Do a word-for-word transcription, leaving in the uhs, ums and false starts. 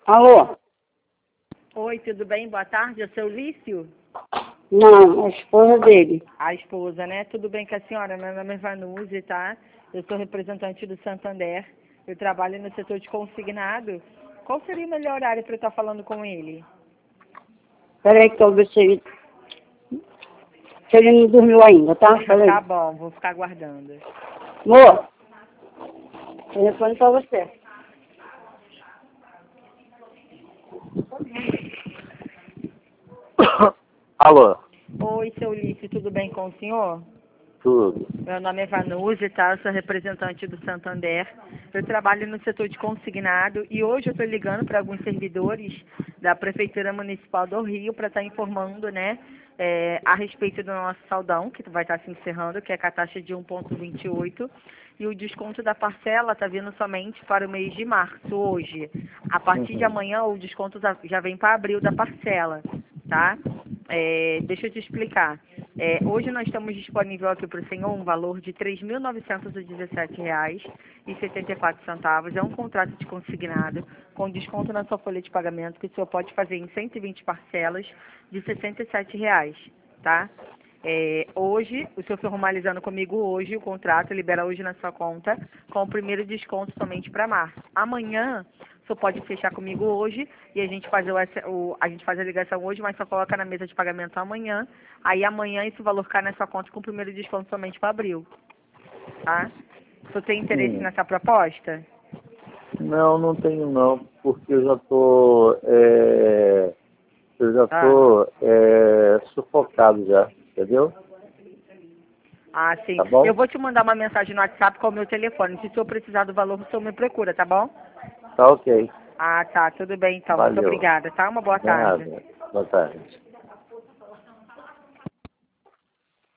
Alô? Oi, tudo bem? Boa tarde, é o seu Lício? Não, a esposa dele. A esposa, né? Tudo bem com a senhora? Meu nome é Vanuzi, tá? Eu sou representante do Santander. Eu trabalho no setor de consignado. Qual seria o melhor horário para eu estar falando com ele? Peraí que eu ver se ele, se ele não dormiu ainda, tá? Peraí. Tá bom, vou ficar aguardando. Amor, telefone pra você. Alô, Oi, seu Lício, tudo bem com o senhor? tudo. Meu nome é Vanuzi, tá? Eu sou representante do Santander. Eu trabalho no setor de consignado e hoje eu estou ligando para alguns servidores da Prefeitura Municipal do Rio para estar informando, né, é, a respeito do nosso saldão, que vai estar se encerrando, que é com a taxa de um vírgula vinte e oito, e o desconto da parcela está vindo somente para o mês de março, hoje. A partir de Uhum. amanhã, o desconto já já vem para abril da parcela, tá? É, deixa eu te explicar. É, hoje nós estamos disponível aqui para o senhor um valor de três mil novecentos e dezessete reais e setenta e quatro centavos. É um contrato de consignado com desconto na sua folha de pagamento que o senhor pode fazer em cento e vinte parcelas de sessenta e sete reais, tá? É, hoje, o senhor formalizando comigo hoje, o contrato libera hoje na sua conta com o primeiro desconto somente para março. Amanhã, o senhor pode fechar comigo hoje e a gente faz, o, o, a gente faz a ligação hoje, mas só coloca na mesa de pagamento amanhã. Aí amanhã esse valor cai na sua conta com o primeiro desconto somente para abril, tá? O senhor tem interesse Sim. nessa proposta? Não, não tenho não, porque eu já tô, é, eu já Ah. tô é, sufocado já, entendeu? Ah, sim. Tá bom? Eu vou te mandar uma mensagem no WhatsApp com o meu telefone. Se o senhor precisar do valor, o senhor me procura, tá bom? Tá ok. Ah, tá. Tudo bem, então. Muito Valeu. obrigada, tá? Uma boa tarde. Nada. Boa tarde.